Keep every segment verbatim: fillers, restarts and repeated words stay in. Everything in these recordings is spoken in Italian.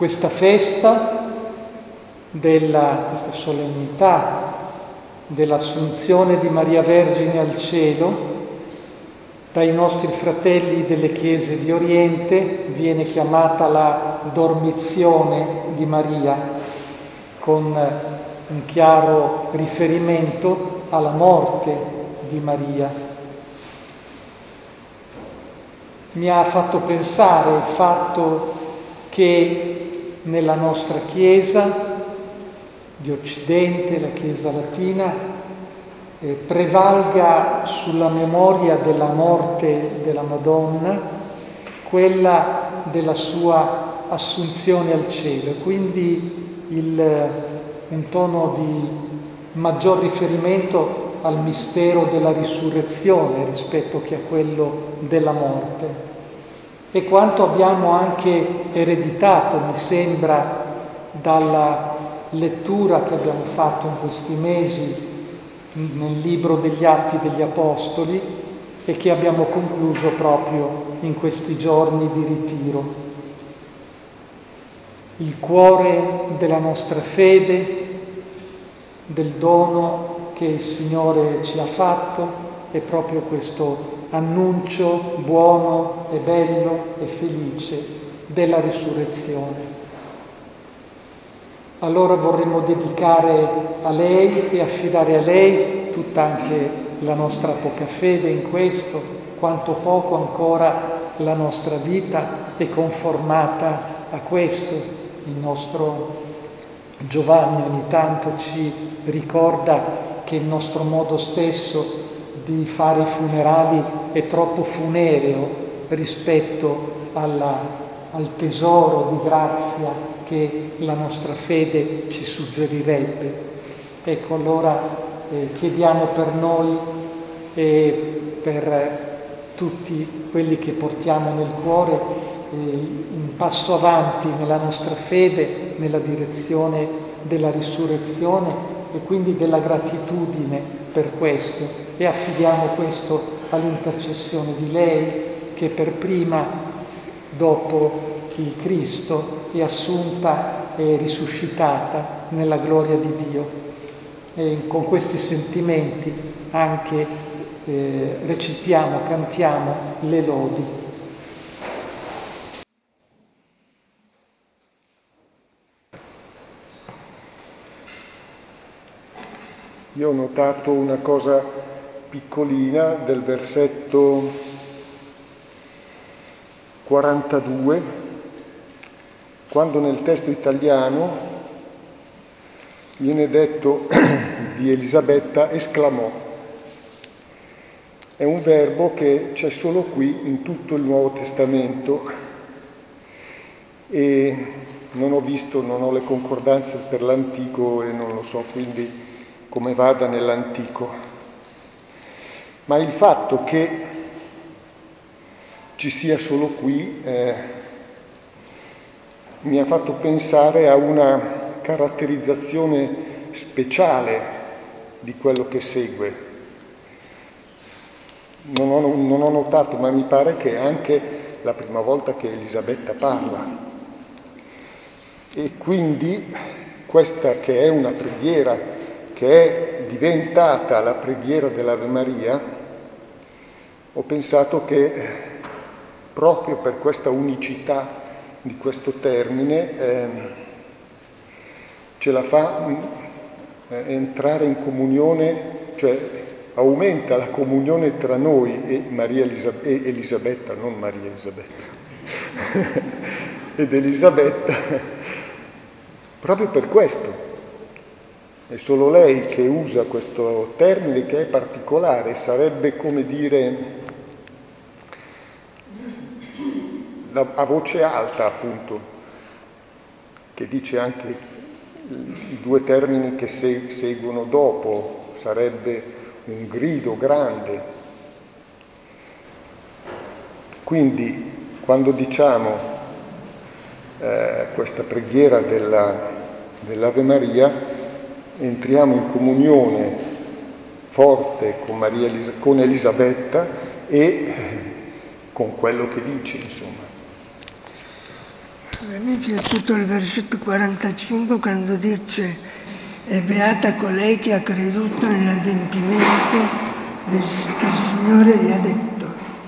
questa festa, della, questa solennità dell'Assunzione di Maria Vergine al cielo, dai nostri fratelli delle chiese di Oriente viene chiamata la dormizione di Maria, con un chiaro riferimento alla morte di Maria. Mi ha fatto pensare il fatto che nella nostra Chiesa di Occidente, la Chiesa latina, eh, prevalga sulla memoria della morte della Madonna quella della sua assunzione al cielo, quindi il, un tono di maggior riferimento al mistero della risurrezione rispetto che a quello della morte. E quanto abbiamo anche ereditato, mi sembra, dalla lettura che abbiamo fatto in questi mesi nel libro degli Atti degli Apostoli e che abbiamo concluso proprio in questi giorni di ritiro. Il cuore della nostra fede, del dono che il Signore ci ha fatto, è proprio questo annuncio buono e bello e felice della risurrezione. Allora vorremmo dedicare a lei e affidare a lei tutta anche la nostra poca fede in questo, quanto poco ancora la nostra vita è conformata a questo. Il nostro Giovanni ogni tanto ci ricorda che il nostro modo stesso di fare i funerali è troppo funereo rispetto alla, al tesoro di grazia che la nostra fede ci suggerirebbe. Ecco, allora eh, chiediamo per noi e per tutti quelli che portiamo nel cuore eh, un passo avanti nella nostra fede, nella direzione della risurrezione e quindi della gratitudine per questo, e affidiamo questo all'intercessione di lei che per prima, dopo il Cristo, è assunta e risuscitata nella gloria di Dio. E con questi sentimenti anche eh, recitiamo, cantiamo le lodi. Io ho notato una cosa piccolina del versetto quarantadue, quando nel testo italiano viene detto di Elisabetta esclamò. È un verbo che c'è solo qui in tutto il Nuovo Testamento e non ho visto, non ho le concordanze per l'Antico e non lo so quindi come vada nell'Antico. Ma il fatto che ci sia solo qui eh, mi ha fatto pensare a una caratterizzazione speciale di quello che segue. Non ho, non ho notato, ma mi pare che è anche la prima volta che Elisabetta parla. E quindi questa che è una preghiera, che è diventata la preghiera dell'Ave Maria, ho pensato che proprio per questa unicità di questo termine eh, ce la fa eh, entrare in comunione, cioè aumenta la comunione tra noi e Maria Elisab- e Elisabetta, non Maria Elisabetta, ed Elisabetta, proprio per questo. È solo lei che usa questo termine che è particolare, sarebbe come dire a voce alta, appunto, che dice anche i due termini che seguono dopo, sarebbe un grido grande. Quindi, quando diciamo eh, questa preghiera della, dell'Ave Maria, entriamo in comunione forte con, Maria Elis- con Elisabetta e con quello che dice, insomma. Mi è piaciuto il versetto quarantacinque quando dice: è beata colei che ha creduto nell'adempimento del che il Signore gli ha detto.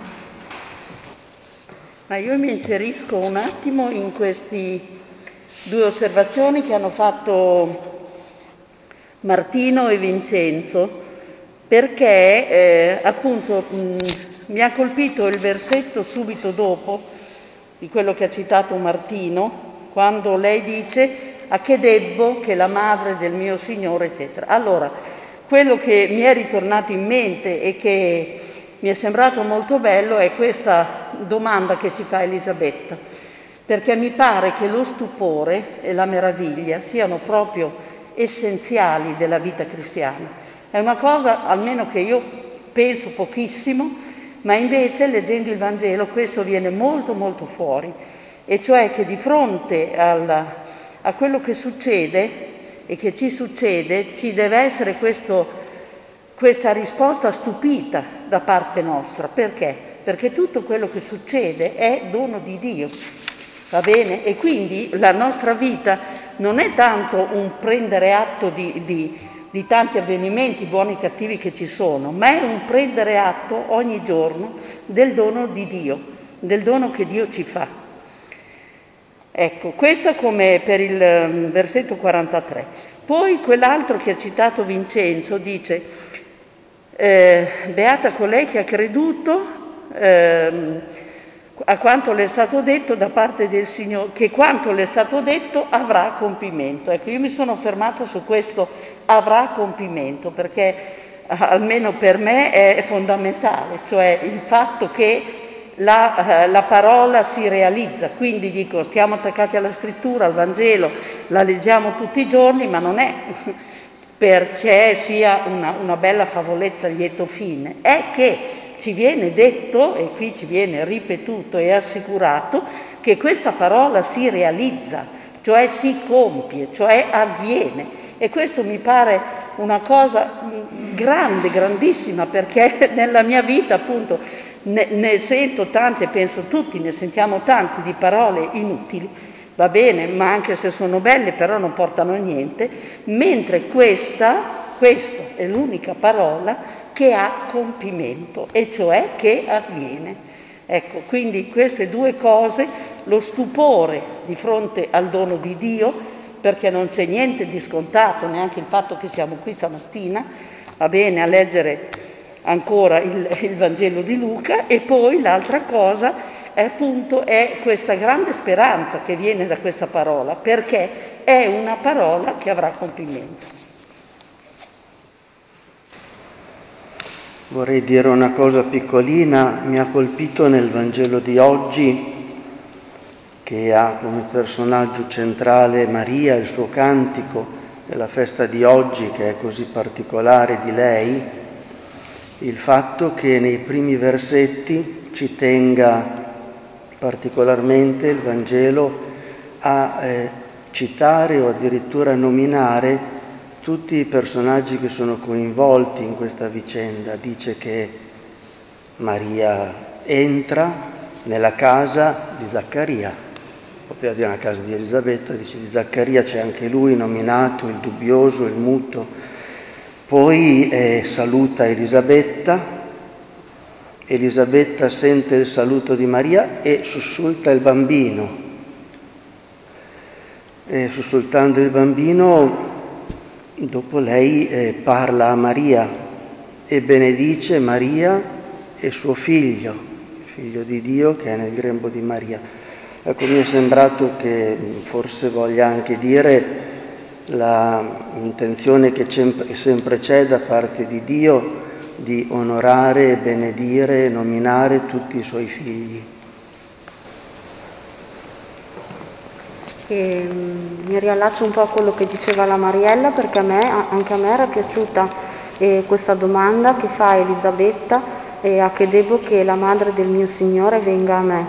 Ma io mi inserisco un attimo in queste due osservazioni che hanno fatto Martino e Vincenzo, perché eh, appunto mh, mi ha colpito il versetto subito dopo di quello che ha citato Martino, quando lei dice: a che debbo che la madre del mio Signore, eccetera. Allora, quello che mi è ritornato in mente e che mi è sembrato molto bello è questa domanda che si fa Elisabetta, perché mi pare che lo stupore e la meraviglia siano proprio essenziali della vita cristiana. È una cosa, almeno che io penso pochissimo, ma invece leggendo il Vangelo questo viene molto molto fuori, e cioè che di fronte alla, a quello che succede e che ci succede ci deve essere questo, questa risposta stupita da parte nostra. Perché? Perché tutto quello che succede è dono di Dio, va bene? E quindi la nostra vita non è tanto un prendere atto di, di, di tanti avvenimenti buoni e cattivi che ci sono, ma è un prendere atto ogni giorno del dono di Dio, del dono che Dio ci fa. Ecco, questo come per il versetto quarantatré. Poi quell'altro che ha citato Vincenzo dice: eh, beata colei che ha creduto eh, a quanto le è stato detto da parte del Signore, che quanto le è stato detto avrà compimento. Ecco, io mi sono fermata su questo avrà compimento, perché almeno per me è fondamentale, cioè il fatto che La, la parola si realizza. Quindi dico, stiamo attaccati alla scrittura, al Vangelo, la leggiamo tutti i giorni, ma non è perché sia una, una bella favoletta a lieto fine, è che ci viene detto, e qui ci viene ripetuto e assicurato, che questa parola si realizza, cioè si compie, cioè avviene. E questo mi pare una cosa grande, grandissima, perché nella mia vita appunto ne, ne sento tante, penso tutti, ne sentiamo tanti di parole inutili, va bene, ma anche se sono belle però non portano a niente, mentre questa, questa è l'unica parola che ha compimento, e cioè che avviene. Ecco, quindi queste due cose, lo stupore di fronte al dono di Dio, perché non c'è niente di scontato, neanche il fatto che siamo qui stamattina, va bene, a leggere ancora il, il Vangelo di Luca, e poi l'altra cosa è appunto è questa grande speranza che viene da questa parola, perché è una parola che avrà compimento. Vorrei dire una cosa piccolina. Mi ha colpito nel Vangelo di oggi, che ha come personaggio centrale Maria, il suo cantico della festa di oggi, che è così particolare di lei, il fatto che nei primi versetti ci tenga particolarmente il Vangelo a eh, citare o addirittura nominare tutti i personaggi che sono coinvolti in questa vicenda. Dice che Maria entra nella casa di Zaccaria, proprio nella casa di Elisabetta, dice di Zaccaria c'è anche lui nominato, il dubbioso, il muto. Poi eh, saluta Elisabetta, Elisabetta sente il saluto di Maria e sussulta il bambino. E sussultando il bambino, dopo lei eh, parla a Maria e benedice Maria e suo figlio, il figlio di Dio che è nel grembo di Maria. Ecco, mi è sembrato che forse voglia anche dire l'intenzione che sempre c'è da parte di Dio di onorare, benedire e nominare tutti i suoi figli. E, um, mi riallaccio un po' a quello che diceva la Mariella, perché a me, anche a me era piaciuta eh, questa domanda che fa Elisabetta, eh, a che debbo che la madre del mio Signore venga a me.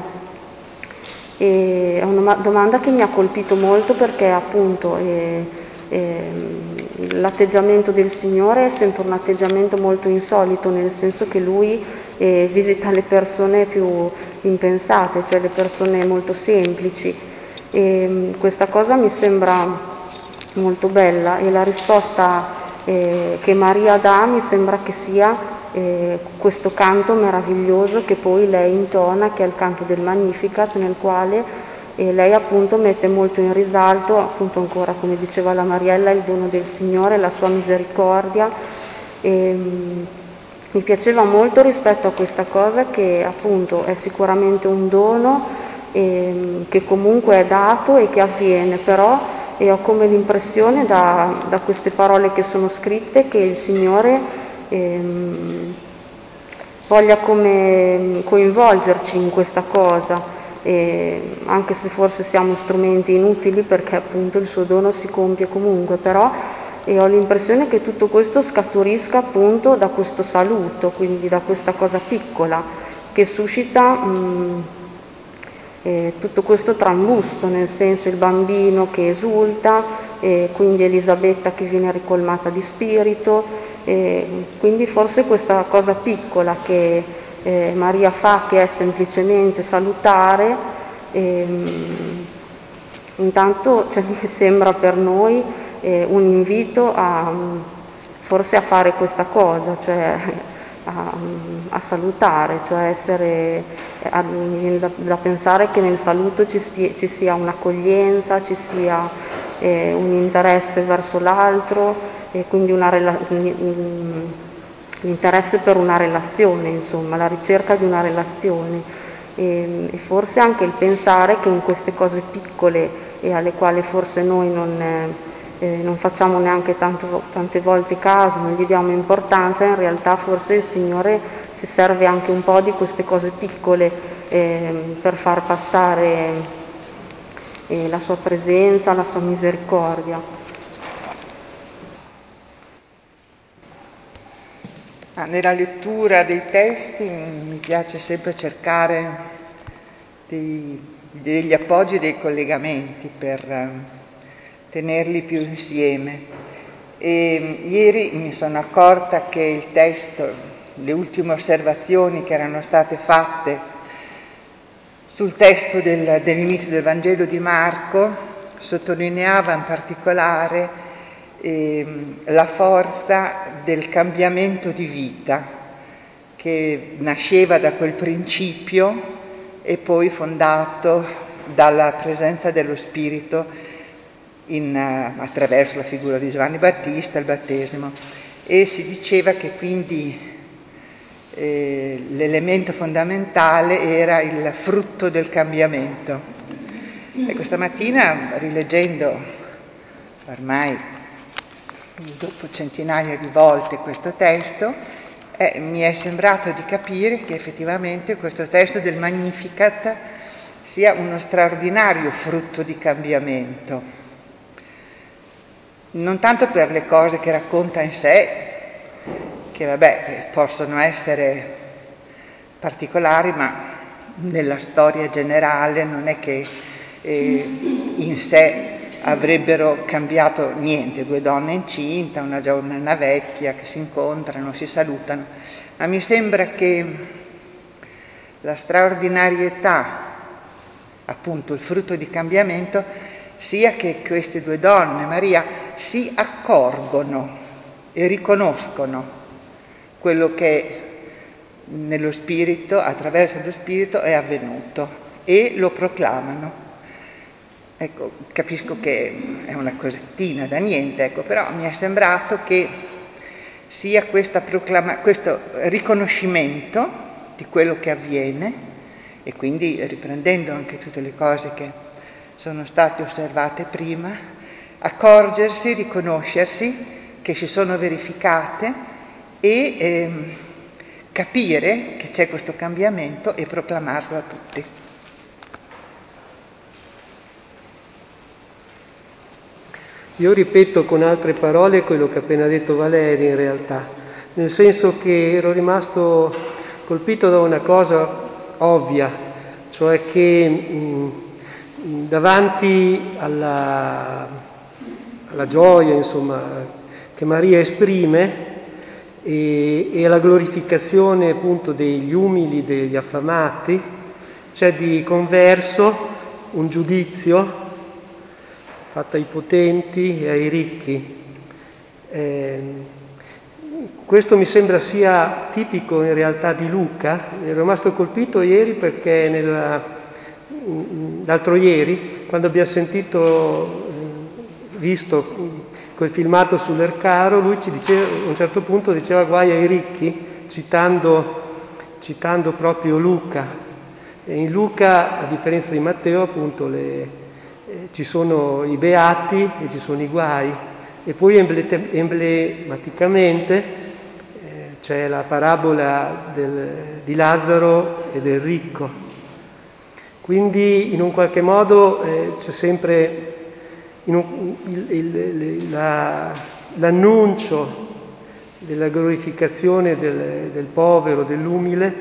E, è una domanda che mi ha colpito molto, perché appunto eh, eh, l'atteggiamento del Signore è sempre un atteggiamento molto insolito, nel senso che Lui eh, visita le persone più impensate, cioè le persone molto semplici. E questa cosa mi sembra molto bella e la risposta eh, che Maria dà mi sembra che sia eh, questo canto meraviglioso che poi lei intona, che è il canto del Magnificat, nel quale eh, lei appunto mette molto in risalto, appunto ancora come diceva la Mariella, il dono del Signore, la sua misericordia. E, mi piaceva molto rispetto a questa cosa che appunto è sicuramente un dono eh, che comunque è dato e che avviene, però e ho come l'impressione da, da queste parole che sono scritte che il Signore ehm, voglia come coinvolgerci in questa cosa, eh, anche se forse siamo strumenti inutili perché appunto il suo dono si compie comunque, però e ho l'impressione che tutto questo scaturisca appunto da questo saluto, quindi da questa cosa piccola che suscita mh, eh, tutto questo trambusto, nel senso il bambino che esulta, eh, quindi Elisabetta che viene ricolmata di spirito, eh, quindi forse questa cosa piccola che eh, Maria fa, che è semplicemente salutare, eh, intanto cioè, mi sembra per noi Eh, un invito a forse a fare questa cosa, cioè a, a salutare, cioè essere a, da, da pensare che nel saluto ci, spie, ci sia un'accoglienza, ci sia eh, un interesse verso l'altro e quindi una rela- l'interesse per una relazione, insomma, la ricerca di una relazione e, e forse anche il pensare che in queste cose piccole e alle quali forse noi non eh, Eh, non facciamo neanche tanto, tante volte caso, non gli diamo importanza, in realtà forse il Signore si serve anche un po' di queste cose piccole eh, per far passare eh, la sua presenza, la sua misericordia. Ah, nella lettura dei testi mi piace sempre cercare dei, degli appoggi e dei collegamenti per tenerli più insieme. E ieri mi sono accorta che il testo, le ultime osservazioni che erano state fatte sul testo del, dell'inizio del Vangelo di Marco sottolineava in particolare eh, la forza del cambiamento di vita che nasceva da quel principio e poi fondato dalla presenza dello Spirito In, uh, attraverso la figura di Giovanni Battista, il battesimo, e si diceva che quindi eh, l'elemento fondamentale era il frutto del cambiamento. E questa mattina, rileggendo ormai dopo centinaia di volte questo testo, eh, mi è sembrato di capire che effettivamente questo testo del Magnificat sia uno straordinario frutto di cambiamento. Non tanto per le cose che racconta in sé, che vabbè possono essere particolari, ma nella storia generale non è che eh, in sé avrebbero cambiato niente, due donne incinta, una giovane e una vecchia che si incontrano, si salutano, ma mi sembra che la straordinarietà, appunto il frutto di cambiamento, sia che queste due donne, Maria, si accorgono e riconoscono quello che nello Spirito, attraverso lo Spirito, è avvenuto e lo proclamano. Ecco, capisco che è una cosettina da niente, ecco, però mi è sembrato che sia questa proclama- questo riconoscimento di quello che avviene e quindi riprendendo anche tutte le cose che sono state osservate prima, accorgersi, riconoscersi che si sono verificate e ehm, capire che c'è questo cambiamento e proclamarlo a tutti. Io ripeto con altre parole quello che ha appena detto Valeria in realtà, nel senso che ero rimasto colpito da una cosa ovvia, cioè che mh, davanti alla, alla gioia, insomma, che Maria esprime e, e alla glorificazione appunto degli umili, degli affamati, c'è di converso un giudizio fatta ai potenti e ai ricchi. Eh, questo mi sembra sia tipico in realtà di Luca. Ero rimasto colpito ieri perché nella, l'altro ieri, quando abbiamo sentito, visto quel filmato sull'Ercaro, lui ci diceva, a un certo punto diceva guai ai ricchi, citando, citando proprio Luca. E in Luca, a differenza di Matteo, appunto, le, eh, ci sono i beati e ci sono i guai. E poi emblete, emblematicamente eh, c'è la parabola del, di Lazzaro e del ricco. Quindi in un qualche modo eh, c'è sempre in un, il, il, la, l'annuncio della glorificazione del, del povero, dell'umile,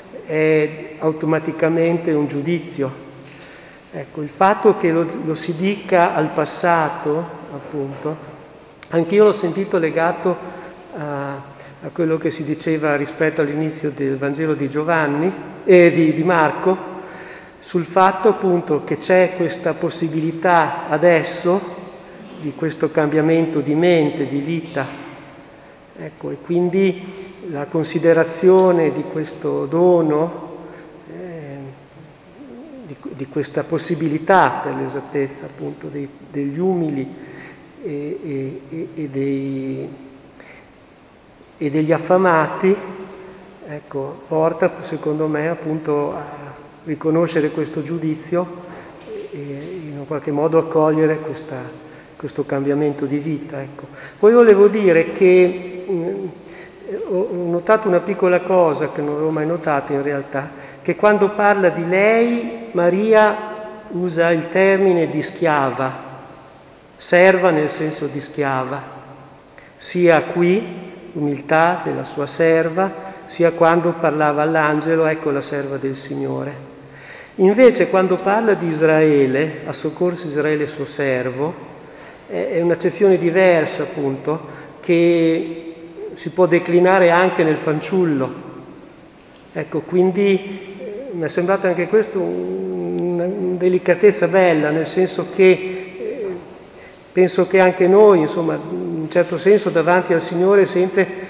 è automaticamente un giudizio. Ecco, il fatto che lo, lo si dica al passato, appunto, anch'io l'ho sentito legato a, a quello che si diceva rispetto all'inizio del Vangelo di Giovanni e di, di Marco, sul fatto appunto che c'è questa possibilità adesso di questo cambiamento di mente, di vita. Ecco, e quindi la considerazione di questo dono, eh, di, di questa possibilità, per l'esattezza appunto, dei, degli umili e, e, e, dei, e degli affamati, ecco, porta secondo me appunto a riconoscere questo giudizio e in un qualche modo accogliere questa, questo cambiamento di vita. Ecco. Poi volevo dire che mh, ho notato una piccola cosa che non avevo mai notato in realtà, che quando parla di lei Maria usa il termine di schiava, serva nel senso di schiava, sia qui, umiltà della sua serva, sia quando parlava all'angelo, ecco la serva del Signore. Invece quando parla di Israele, ha soccorso Israele suo servo, è un'accezione diversa appunto, che si può declinare anche nel fanciullo. Ecco, quindi eh, mi è sembrato anche questo una, una delicatezza bella, nel senso che eh, penso che anche noi, insomma, in un certo senso davanti al Signore sempre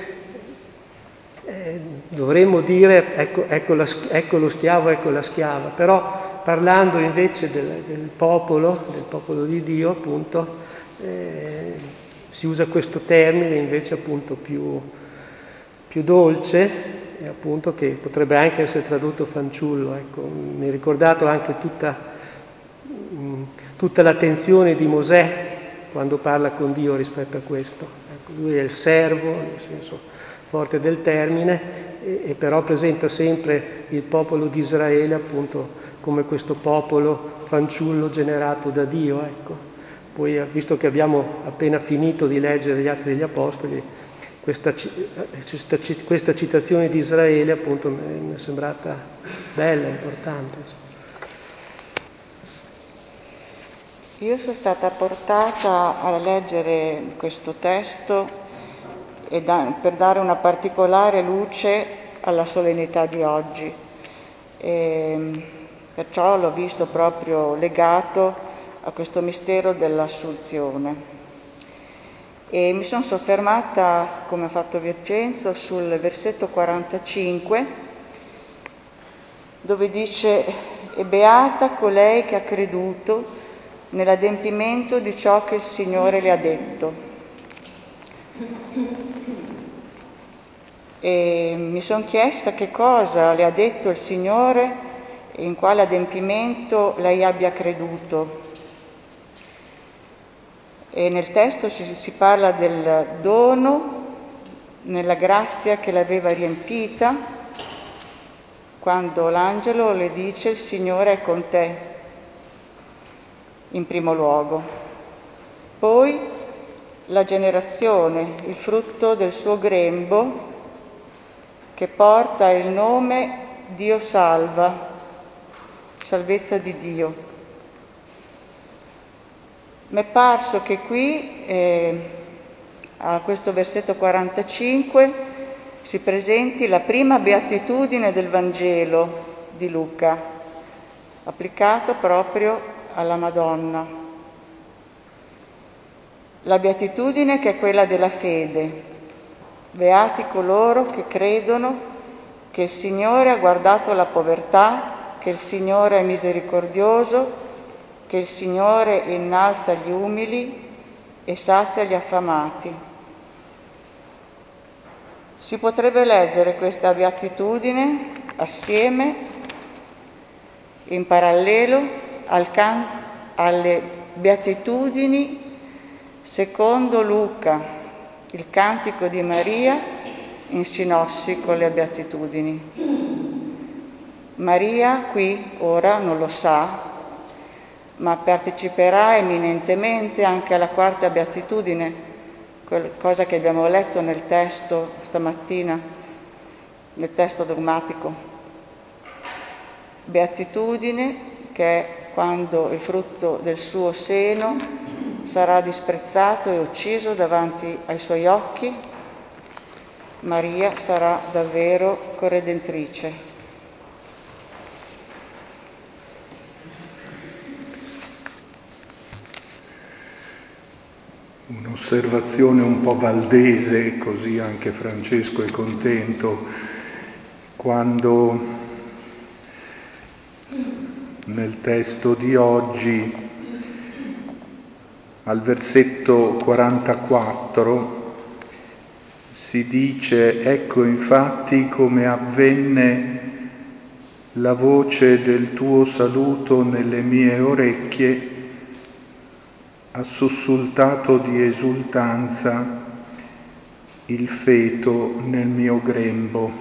dovremmo dire ecco, ecco, la, ecco lo schiavo, ecco la schiava, però parlando invece del, del popolo, del popolo di Dio, appunto, eh, si usa questo termine invece appunto più, più dolce, e appunto che potrebbe anche essere tradotto fanciullo. Ecco. Mi è ricordato anche tutta, mh, tutta l'attenzione di Mosè quando parla con Dio rispetto a questo. Ecco, lui è il servo, nel senso forte del termine, e, e però presenta sempre il popolo di Israele appunto come questo popolo fanciullo generato da Dio. Ecco. Poi, visto che abbiamo appena finito di leggere gli Atti degli Apostoli, questa, questa, questa citazione di Israele appunto mi è sembrata bella, importante. Io sono stata portata a leggere questo testo e da, per dare una particolare luce alla solennità di oggi. E perciò l'ho visto proprio legato a questo mistero dell'Assunzione. E mi sono soffermata, come ha fatto Vincenzo, sul versetto quarantacinque, dove dice: «E beata colei che ha creduto nell'adempimento di ciò che il Signore le ha detto». E mi sono chiesta che cosa le ha detto il Signore e in quale adempimento lei abbia creduto. E nel testo si, si parla del dono, nella grazia che l'aveva riempita, quando l'angelo le dice: «Il Signore è con te», in primo luogo. Poi la generazione, il frutto del suo grembo, che porta il nome Dio salva, salvezza di Dio. Mi è parso che qui, eh, a questo versetto quarantacinque, si presenti la prima beatitudine del Vangelo di Luca, applicato proprio alla Madonna. La beatitudine che è quella della fede. Beati coloro che credono che il Signore ha guardato la povertà, che il Signore è misericordioso, che il Signore innalza gli umili e sazia gli affamati. Si potrebbe leggere questa beatitudine assieme, in parallelo, al can- alle beatitudini secondo Luca, il cantico di Maria in sinossi con le beatitudini. Maria qui ora non lo sa, ma parteciperà eminentemente anche alla quarta beatitudine, cosa che abbiamo letto nel testo stamattina, nel testo dogmatico. Beatitudine che è quando il frutto del suo seno sarà disprezzato e ucciso davanti ai suoi occhi. Maria sarà davvero corredentrice. Un'osservazione un po' valdese, così anche Francesco è contento, quando nel testo di oggi, al versetto quarantaquattro, si dice: ecco infatti come avvenne la voce del tuo saluto nelle mie orecchie, ha sussultato di esultanza il feto nel mio grembo.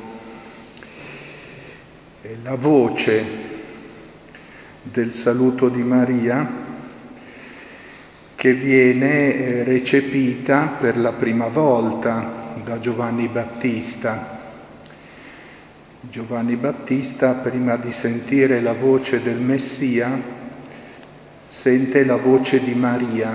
E la voce del saluto di Maria che viene recepita per la prima volta da Giovanni Battista. Giovanni Battista, prima di sentire la voce del Messia, sente la voce di Maria,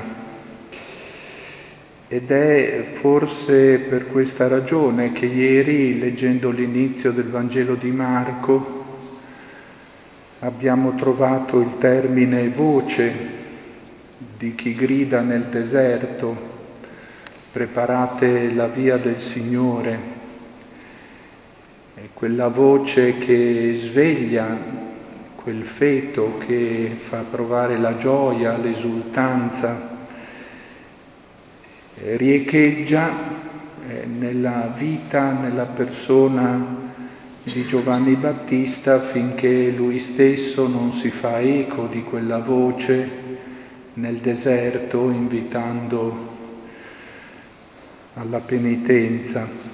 ed è forse per questa ragione che ieri, leggendo l'inizio del Vangelo di Marco, abbiamo trovato il termine voce di chi grida nel deserto: preparate la via del Signore. È quella voce che sveglia quel feto, che fa provare la gioia, l'esultanza, riecheggia nella vita, nella persona di Giovanni Battista, finché lui stesso non si fa eco di quella voce nel deserto, invitando alla penitenza.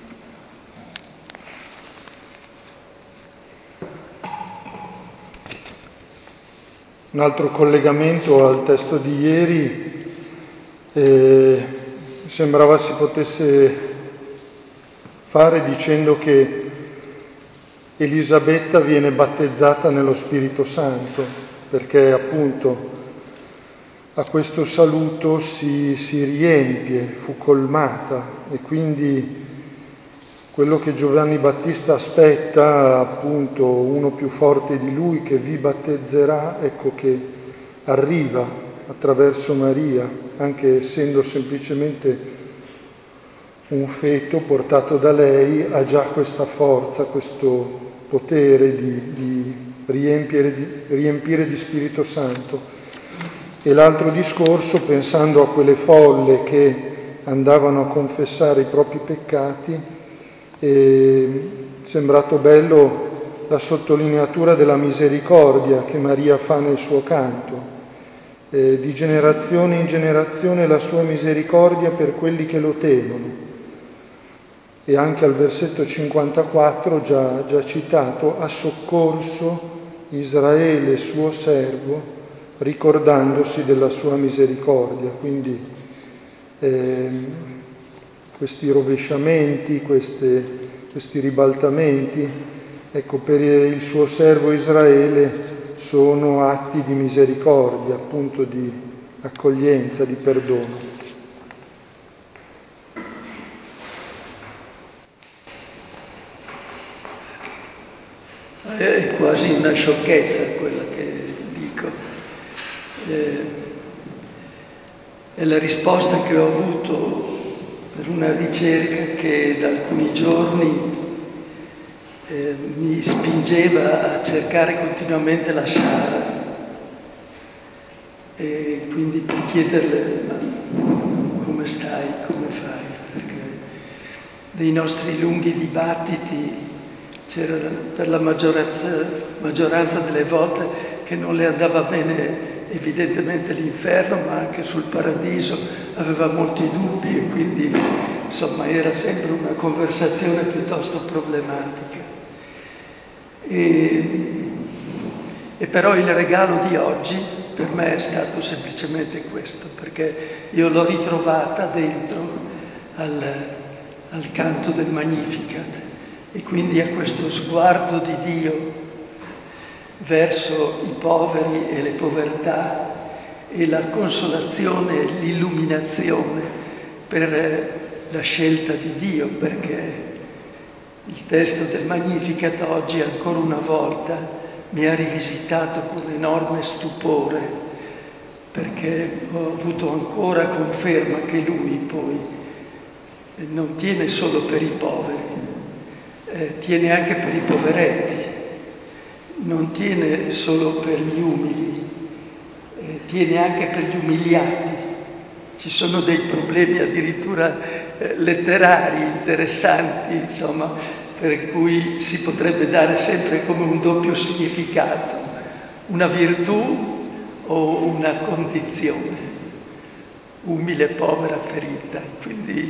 Un altro collegamento al testo di ieri, eh, sembrava si potesse fare dicendo che Elisabetta viene battezzata nello Spirito Santo, perché appunto a questo saluto si, si riempie, fu colmata, e quindi quello che Giovanni Battista aspetta, appunto uno più forte di lui che vi battezzerà, ecco che arriva attraverso Maria, anche essendo semplicemente un feto portato da lei, ha già questa forza, questo potere di, di, riempire, di riempire di Spirito Santo. E l'altro discorso, pensando a quelle folle che andavano a confessare i propri peccati, è sembrato bello la sottolineatura della misericordia che Maria fa nel suo canto. Eh, di generazione in generazione la sua misericordia per quelli che lo temono. E anche al versetto cinquantaquattro, già, già citato, ha soccorso Israele suo servo, ricordandosi della sua misericordia. Quindi eh, questi rovesciamenti, queste, questi ribaltamenti, ecco, per il suo servo Israele sono atti di misericordia, appunto di accoglienza, di perdono. È quasi una sciocchezza quella che dico. Eh, è la risposta che ho avuto per una ricerca che da alcuni giorni eh, mi spingeva a cercare continuamente la Sara, e quindi per chiederle ma come stai, come fai, perché nei nostri lunghi dibattiti c'era per la maggioranza, maggioranza delle volte che non le andava bene evidentemente l'inferno, ma anche sul paradiso aveva molti dubbi e quindi insomma era sempre una conversazione piuttosto problematica. E, e però il regalo di oggi per me è stato semplicemente questo, perché io l'ho ritrovata dentro al, al canto del Magnificat e quindi a questo sguardo di Dio verso i poveri e le povertà e la consolazione e l'illuminazione per la scelta di Dio, perché il testo del Magnificat oggi ancora una volta mi ha rivisitato con enorme stupore, perché ho avuto ancora conferma che Lui poi non tiene solo per i poveri, eh, tiene anche per i poveretti, non tiene solo per gli umili, eh, tiene anche per gli umiliati. Ci sono dei problemi addirittura eh, letterari interessanti, insomma, per cui si potrebbe dare sempre come un doppio significato, una virtù o una condizione, umile, povera, ferita. Quindi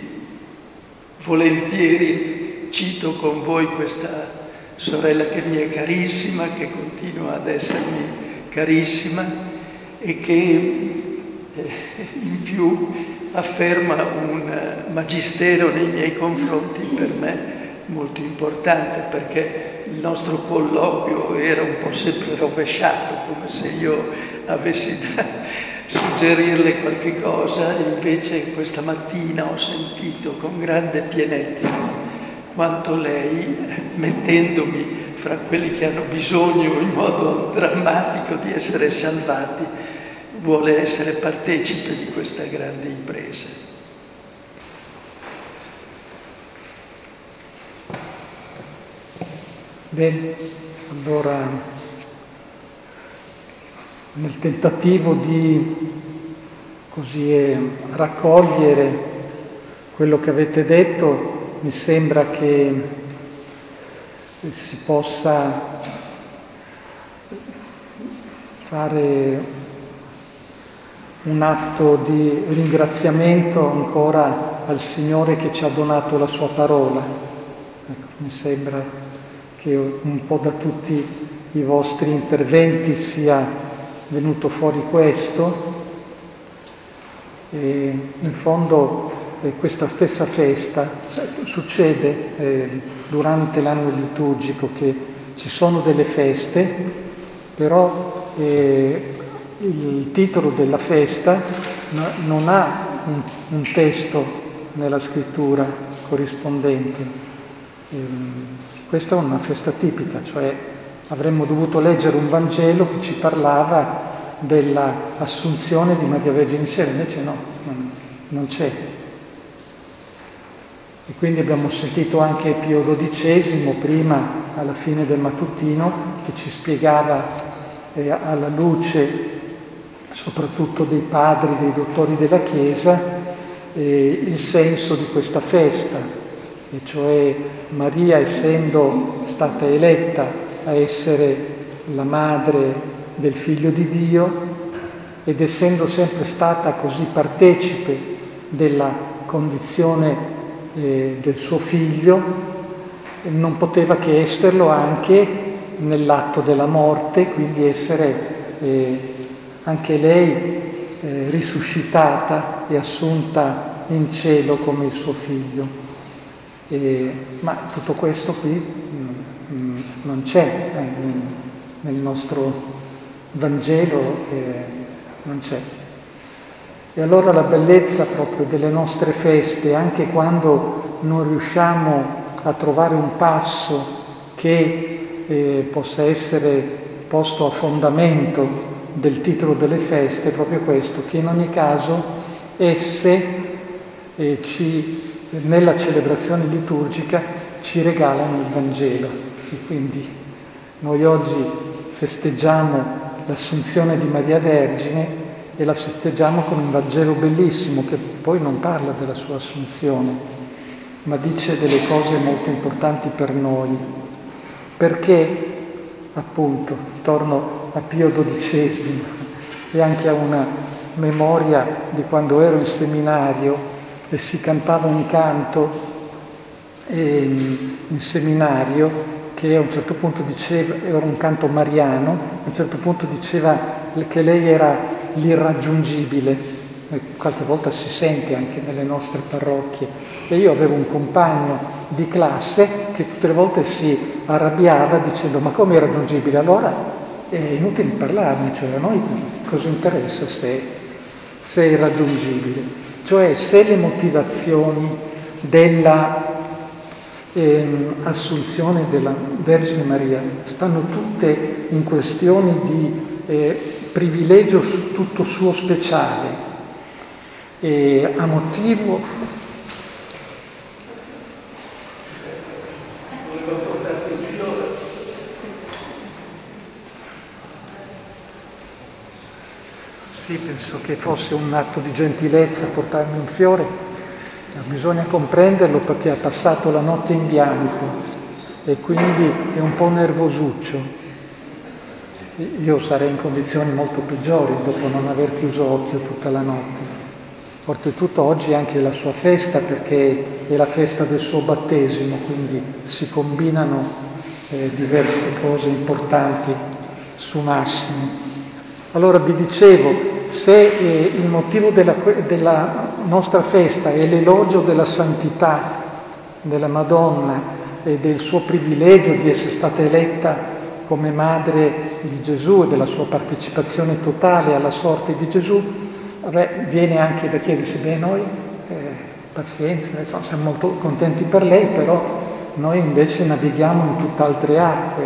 volentieri cito con voi questa sorella che mi è carissima, che continua ad essermi carissima e che eh, in più afferma un magistero nei miei confronti per me molto importante, perché il nostro colloquio era un po' sempre rovesciato, come se io avessi da suggerirle qualche cosa, e invece questa mattina ho sentito con grande pienezza quanto lei, mettendomi fra quelli che hanno bisogno in modo drammatico di essere salvati, vuole essere partecipe di questa grande impresa. Bene, allora nel tentativo di così eh, raccogliere quello che avete detto, mi sembra che si possa fare un atto di ringraziamento ancora al Signore che ci ha donato la sua parola. Ecco, mi sembra che un po' da tutti i vostri interventi sia venuto fuori questo. E in fondo eh, questa stessa festa, cioè, succede eh, durante l'anno liturgico che ci sono delle feste, però eh, il titolo della festa no, non ha un, un testo nella scrittura corrispondente. Ehm, questa è una festa tipica, cioè avremmo dovuto leggere un Vangelo che ci parlava della assunzione di Maria Vergine Sera, invece no, non, non c'è. E quindi abbiamo sentito anche Pio dodicesimo prima, alla fine del mattutino, che ci spiegava eh, alla luce soprattutto dei padri, dei dottori della Chiesa, eh, il senso di questa festa, e cioè Maria, essendo stata eletta a essere la madre del Figlio di Dio ed essendo sempre stata così partecipe della condizione eh, del suo Figlio, non poteva che esserlo anche nell'atto della morte, quindi essere eh, anche lei eh, risuscitata e assunta in cielo come il suo Figlio. Eh, ma tutto questo qui mh, non c'è eh, nel nostro Vangelo, eh, non c'è. E allora la bellezza proprio delle nostre feste, anche quando non riusciamo a trovare un passo che eh, possa essere posto a fondamento del titolo delle feste, è proprio questo, che in ogni caso esse eh, ci, nella celebrazione liturgica ci regalano il Vangelo. E quindi noi oggi festeggiamo l'Assunzione di Maria Vergine e la festeggiamo con un Vangelo bellissimo che poi non parla della sua assunzione, ma dice delle cose molto importanti per noi, perché appunto, torno a Pio dodicesimo e anche a una memoria di quando ero in seminario e si cantava un canto eh, in seminario che a un certo punto diceva, era un canto mariano, a un certo punto diceva che lei era l'irraggiungibile. Qualche volta si sente anche nelle nostre parrocchie. E io avevo un compagno di classe che tutte le volte si arrabbiava dicendo: ma come irraggiungibile? Allora è inutile parlarne, cioè a noi cosa interessa se, se è irraggiungibile? Cioè se le motivazioni della ehm, assunzione della Vergine Maria stanno tutte in questioni di eh, privilegio su tutto suo speciale, e a motivo sì, penso che fosse un atto di gentilezza portarmi un fiore, ma bisogna comprenderlo perché ha passato la notte in bianco e quindi è un po' nervosuccio. Io sarei in condizioni molto peggiori dopo non aver chiuso occhio tutta la notte. Oltretutto oggi è anche la sua festa, perché è la festa del suo battesimo, quindi si combinano eh, diverse cose importanti su Massimo. Allora vi dicevo, se eh, il motivo della, della nostra festa è l'elogio della santità della Madonna e del suo privilegio di essere stata eletta come madre di Gesù e della sua partecipazione totale alla sorte di Gesù, beh, viene anche da chiedersi: beh, noi eh, pazienza, insomma, siamo molto contenti per lei, però noi invece navighiamo in tutt'altre acque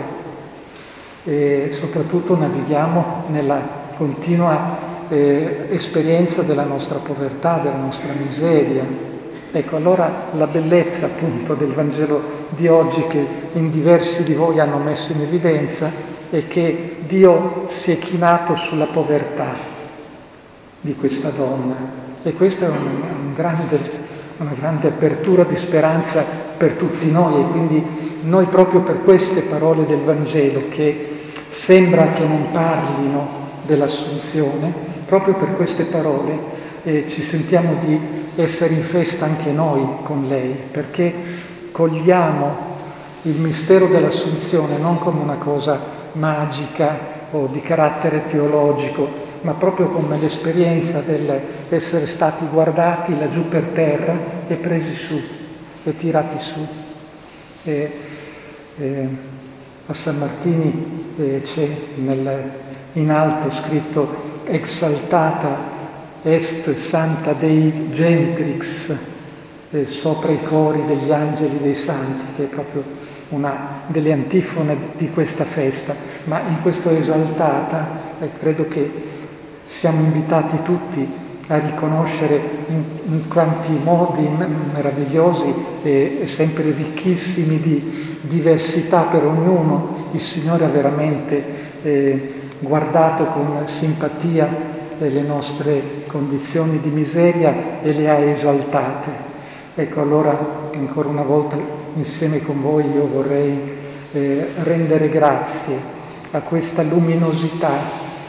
e soprattutto navighiamo nella continua eh, esperienza della nostra povertà, della nostra miseria. Ecco, allora la bellezza appunto del Vangelo di oggi, che in diversi di voi hanno messo in evidenza, è che Dio si è chinato sulla povertà di questa donna, e questa è un, un grande, una grande apertura di speranza per tutti noi. E quindi noi, proprio per queste parole del Vangelo, che sembra che non parlino dell'Assunzione, proprio per queste parole eh, ci sentiamo di essere in festa anche noi con lei, perché cogliamo il mistero dell'Assunzione non come una cosa magica o di carattere teologico, ma proprio come l'esperienza dell'essere stati guardati laggiù per terra e presi su e tirati su. E, e, a San Martini eh, c'è nel, in alto scritto: exaltata est Santa Dei Gentrix, eh, sopra i cori degli angeli e dei santi, che è proprio una delle antifone di questa festa. Ma in questo esaltata eh, credo che siamo invitati tutti a riconoscere in, in quanti modi meravigliosi e, e sempre ricchissimi di diversità per ognuno il Signore ha veramente eh, guardato con simpatia le nostre condizioni di miseria e le ha esaltate. Ecco, allora ancora una volta insieme con voi io vorrei eh, rendere grazie a questa luminosità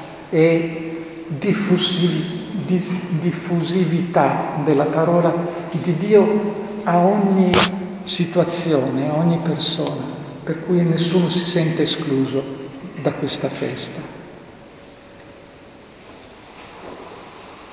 e diffusi, dis, diffusività della parola di Dio a ogni situazione, a ogni persona, per cui nessuno si sente escluso da questa festa.